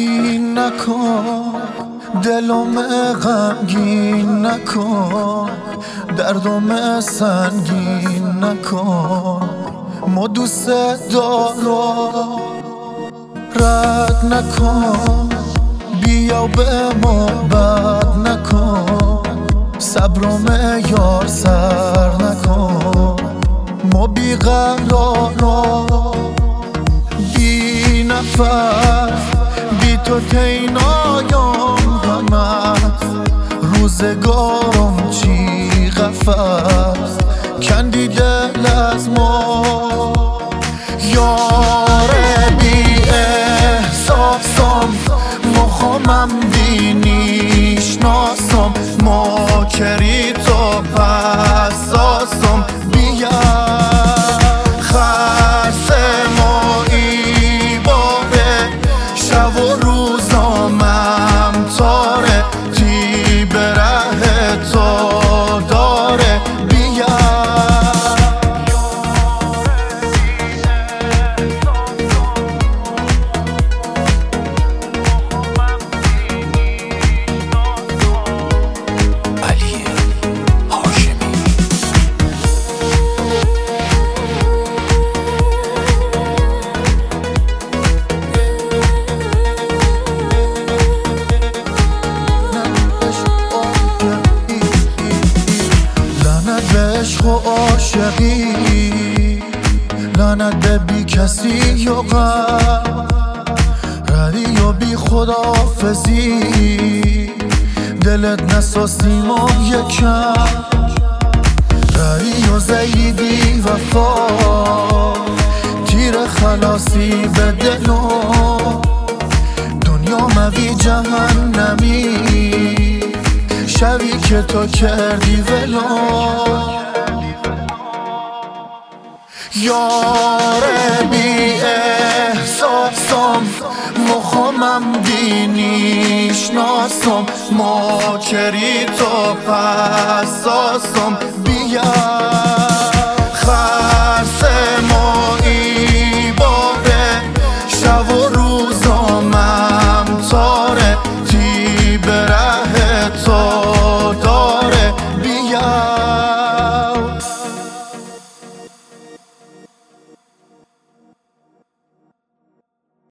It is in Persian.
این نکن، دلم غمگین نکن، دردم سنگین نکن. ما دوست دارم رد نکن، بیا به ما بد نکن، صبرم یار سر نکن. ما بیقرارم بی نفس، بی تو تینایم همه روزگارم چی قفص کندی دل از ما. یار بی احساسم مخوامم بینیشناسم، ماکری تو پساسم. بیا خرس مایی باره، شب و روزامم تاره، تی بره تو داره. بیا عشق و عاشقی، لعنت به بی کسی و غم، ردی و بی خداحافظی، دلت نسازیم و یکم، ردی و زیدی وفا، تیر خلاصی به دلم، دنیا موی جهنمی، شبی که تو کردی ولو. یار بی احساسم مخوامم بینیشناسم، ماکری تو پساسم. بیا